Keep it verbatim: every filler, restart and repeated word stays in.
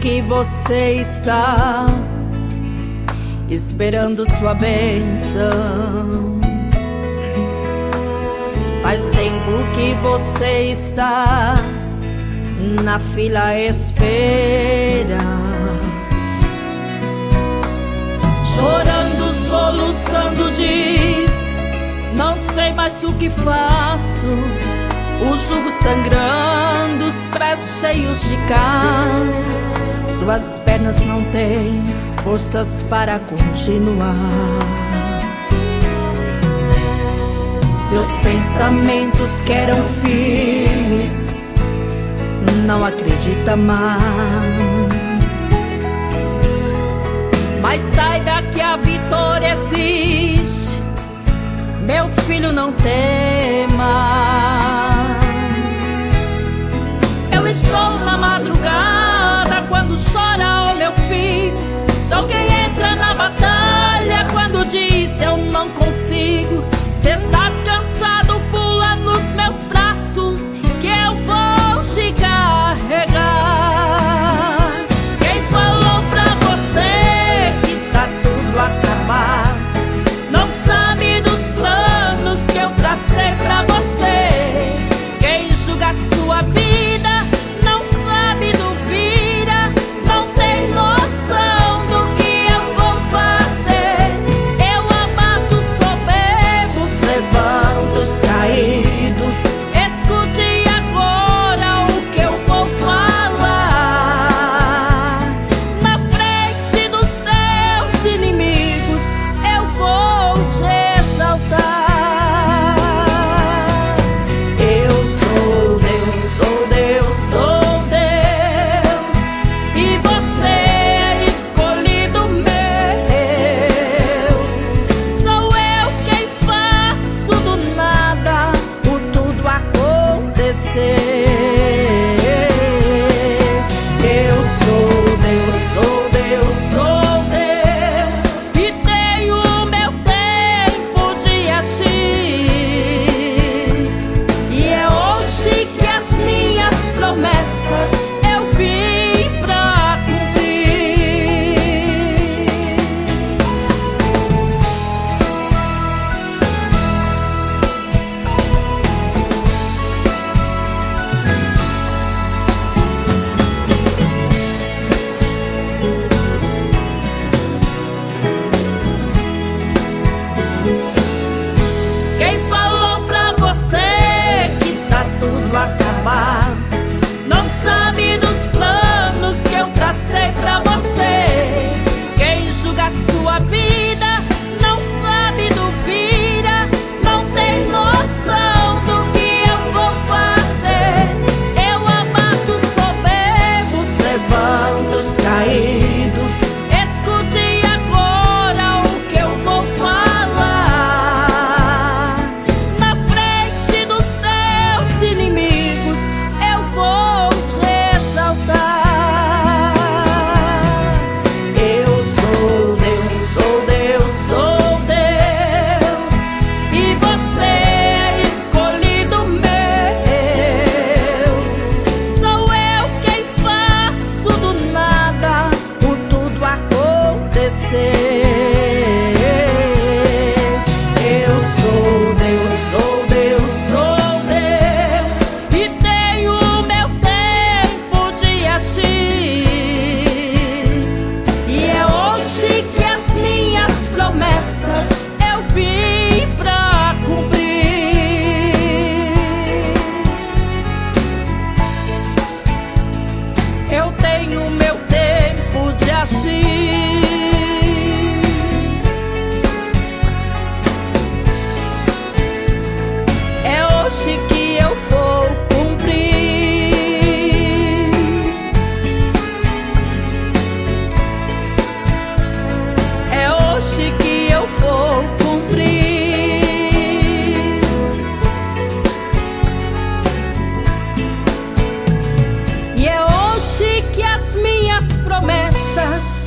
que você está esperando sua bênção. Faz tempo que você está na fila à espera, chorando, soluçando, diz: não sei mais o que faço. O jugo sangrando, os pés cheios de caos, suas pernas não têm forças para continuar. Seus pensamentos que eram firmes, não acredita mais. Mas saiba que a vitória existe, meu filho, não temas. Eu estou na madrugada quando chora o meu filho. Sou quem entra na batalha quando diz eu não consigo. Se estás cansado, pula nos meus braços que eu vou te carregar. Quem falou pra você que está tudo acabado não sabe dos planos que eu tracei pra você. Quem julga a sua vida não sabe do vira, não tem noção do que eu vou fazer. Eu abato os soberbos, levanto os caídos. Escute agora o que eu vou falar. Na frente dos teus inimigos eu vou te exaltar. Eu sou Deus, sou Deus, sou Deus, e você é escolhido meu. Sou eu quem faço do nada o tudo acontecer. Eu sou Deus, sou Deus, sou Deus, e tenho o meu tempo de agir. E é hoje que as minhas promessas eu vim pra cumprir. Quem falou pra você que está tudo acabado não sabe dos planos que eu tracei pra você. Quem julga a sua vida não sabe do vira, não tem noção do que eu vou fazer. Eu abato os soberbos, levanto os caídos. Escute agora o que eu vou falar. Na frente dos teus inimigos eu vou te exaltar. Eu sou Deus, sou Deus, sou Deus, e você é escolhido meu. Sou eu quem faço do nada o tudo acontecer. Eu sou Deus, sou Deus, sou Deus, e tenho o meu tempo de agir. E é hoje que as minhas promessas eu vim pra cumprir. Eu tenho o meu tempo de agir. É hoje que eu vou cumprir. É hoje que eu vou cumprir. E é hoje que as minhas promessas